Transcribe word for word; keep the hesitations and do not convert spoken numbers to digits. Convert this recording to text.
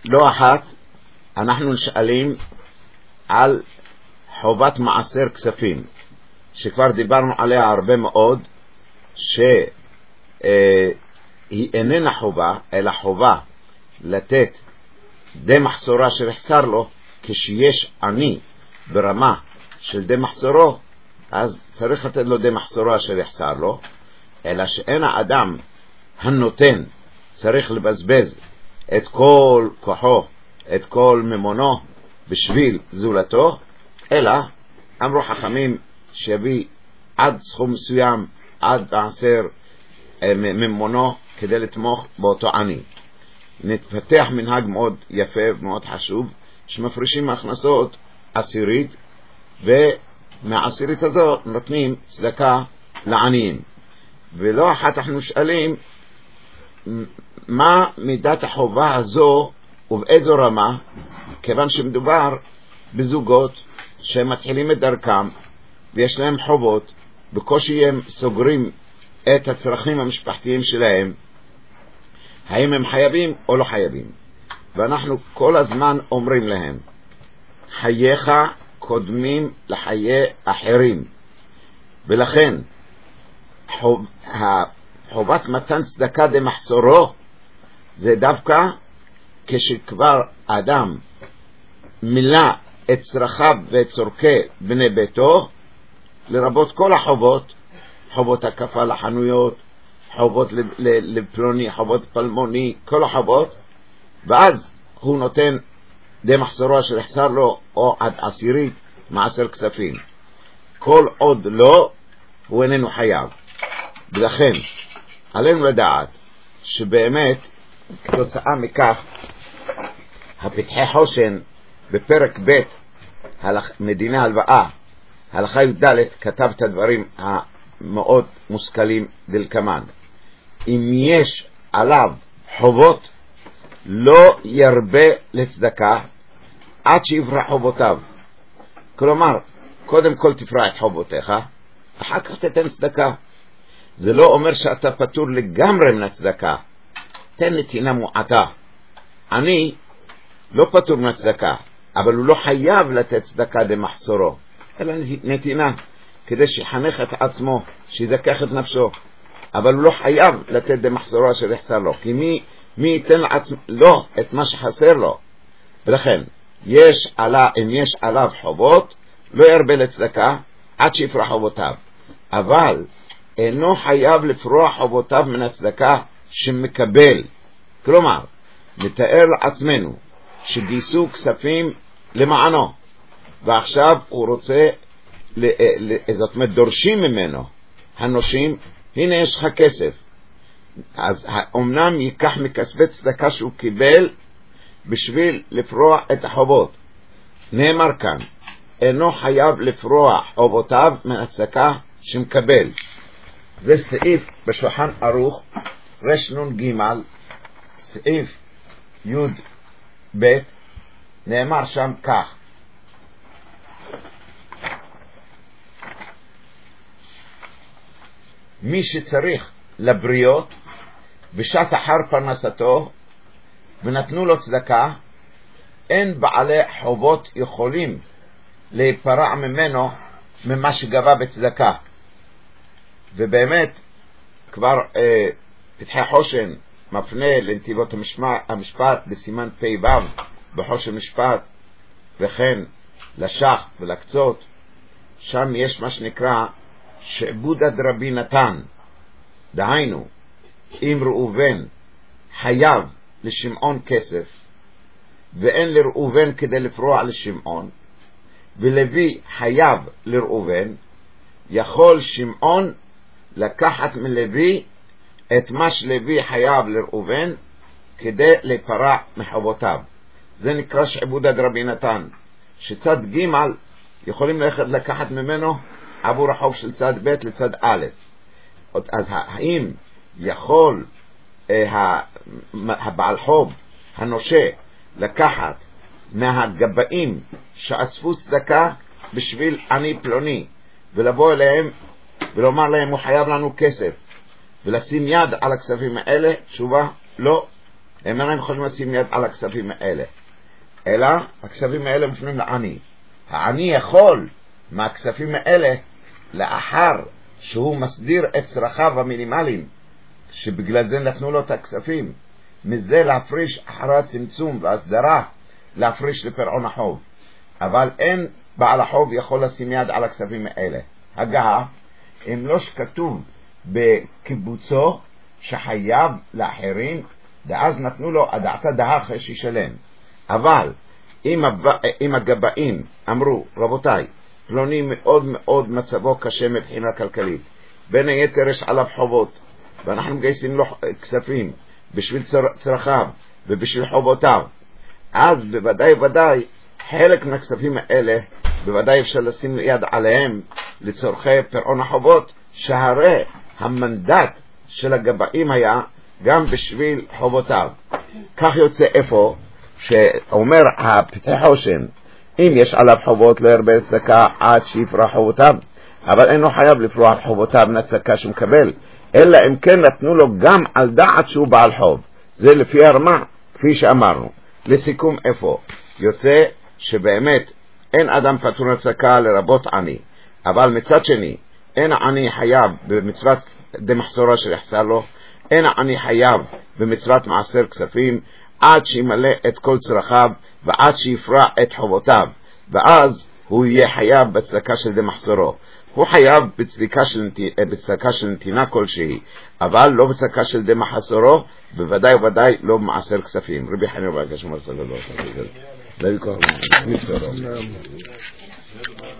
לא אחת אנחנו נשאלים על חובת מעשר כספים, שכבר דיברנו עליה הרבה מאוד, שהיא איננה חובה, אלא חובה לתת די מחסורה שיחסר לו. כשיש עני ברמה של די מחסורו, אז צריך לתת לו די מחסורו אשר יחסר לו, אלא שאין האדם הנותן צריך לבזבז את כל כוחו, את כל ממונו בשביל זולתו, אלא אמרו חכמים שיביא עד סכום מסוים, עד מעשר ממונו, כדי לתמוך באותו עני. נתפתח מנהג מאוד יפה ומאוד חשוב, שמפרישים מהכנסות עשירית, ומהעשירית הזאת נותנים צדקה לעניים. ולא אחת אנחנו שואלים מה מידת החובה הזו ובאיזו רמה, כיוון שמדובר בזוגות שמתחילים את דרכם ויש להם חובות, בקושי הם סוגרים את הצרכים המשפחתיים שלהם, האם הם חייבים או לא חייבים. ואנחנו כל הזמן אומרים להם, חייך קודמים לחיי אחרים, ולכן חוב, חובת מתן צדקה דמחסורו זה דווקא כשכבר אדם מילא את צרכיו ואת צורכי בני ביתו, לרבות כל החובות, חובות הקפה לחנויות, חובות לפלוני, חובות פלמוני, כל החובות, ואז הוא נותן די מחסורו של יחסר לו או עד עשירית מעשר כספים. כל עוד לא, הוא איננו חייב. ולכן עלינו לדעת שבאמת כתוצאה מכך הפתחי חושן בפרק ב' מדינה הלוואה הלכה י"ד כתב את הדברים המאוד מושכלים דלקמן. אם יש עליו חובות לא ירבה לצדקה עד שיברא חובותיו. כלומר, קודם כל תפרע את חובותיך, אחר כך תתן צדקה. זה לא אומר שאתה פטור לגמרי מן הצדקה, תן נתינה מועטה. אני לא פטור מן הצדקה, אבל הוא לא חייב לתת צדקה דמחסורו, אלא נתינה כדי שיחנך את עצמו, שיזכח את נפשו, אבל הוא לא חייב לתת דמחסורו אשר יחסר לו, כי מי, מי ייתן לעצמו לא את מה שחסר לו. ולכן יש עלה, אם יש עליו חובות לא ירבה לצדקה עד שיפרע חובותיו, אבל אינו חייב לפרוע חובותיו מן הצדקה שמקבל. כלומר, נתאר לעצמנו שגייסו כספים למענו, ועכשיו הוא רוצה, זאת אומרת דורשים ממנו הנושים, הנה יש לך כסף, אז אומנם ייקח מכספי צדקה שהוא קיבל בשביל לפרוע את החובות. נאמר כאן, אינו חייב לפרוע חובותיו מן הצדקה שמקבל. זה סעיף בשולחן ערוך רשנון ג' סעיף י' ב', נאמר שם כך: מי שצריך לבריות בשעת אחר פרנסתו ונתנו לו צדקה, אין בעלי חובות יכולים להיפרע ממנו ממה שגבה בצדקה. ובאמת כבר אה, פתחי חושן מפנה לנתיבות המשפט, המשפט בסימן פי וו בחושן משפט, וכן לשח ולקצות, שם יש מה שנקרא שעבוד הדרבי נתן. דהיינו, אם ראובן חייב לשמעון כסף ואין לראובן כדי לפרוע לשמעון, ולוי חייב לראובן, יכול שמעון לקחת מלוי את מה שלוי חייב לראובן כדי לפרע מחובותיו. זה נקרא שעבוד הדרבי נתן, שצד ג' יכולים ללכת לקחת ממנו עבור החוב של צד ב' לצד א'. אז האם יכול אה, הבעל חוב הנושה לקחת מהגבאים שאספו צדקה בשביל עני פלוני ולבוא אליהם ולומר להם הוא חייב לנו כסף ולשים יד על הכספים האלה? תשובה לא, הם אינם יכולים לשים יד על הכספים האלה, אלא הכספים האלה מופנים לעני. העני יכול מהכספים האלה, לאחר שהוא מסדיר את צרכיו המינימליים, שבגלל זה נתנו לו את הכספים, מזה להפריש אחרי הצמצום והסדרה, להפריש לפרעון החוב. אבל אין בעל החוב יכול לשים יד על הכספים האלה. הגעה, אם לא שכתוב בקיבוצו שחייב לאחרים, ואז נתנו לו הדעתה דהה אחרי שישלם. אבל אם, אם הגבאים אמרו, רבותיי, פלוני מאוד מאוד מצבו קשה מבחינה כלכלית, בין היתר יש עליו חובות, ואנחנו מגייסים לו כספים בשביל צרכיו ובשביל חובותיו, אז בוודאי ודאי חלק מהכספים האלה בוודאי אפשר לשים יד עליהם לצורכי פרעון החובות, שהרי המנדט של הגבאים היה גם בשביל חובותיו. כך יוצא איפה שאומר הפתח חושן, אם יש עליו חובות לא ירבה צדקה עד שיפרע חובותיו, אבל אינו חייב לפרוע חובותיו מהצדקה שמקבל, אלא אם כן נתנו לו גם על דעת שהוא בעל חוב. זה לפי הרמה, כפי שאמרנו. לסיכום איפה יוצא שבאמת אין אדם פטור מהצדקה לרבות עני, אבל מצד שני אין עני חייב במצוות דמחסורה של יחסר לו, אין עני חייב במצוות מעשר כספים עד שימלא את כל צרכיו ועד שיפרע את חובותיו, ואז הוא יהיה חייב בצדקה של דמחסורו. הוא חייב בצדקה של, בצדקה של נתינה כלשהי, אבל לא בצדקה של דמחסורו, בוודאי ובוודאי לא במעשר כספים. רבי חנין ברכש מרסל גדול. זה ויכוח.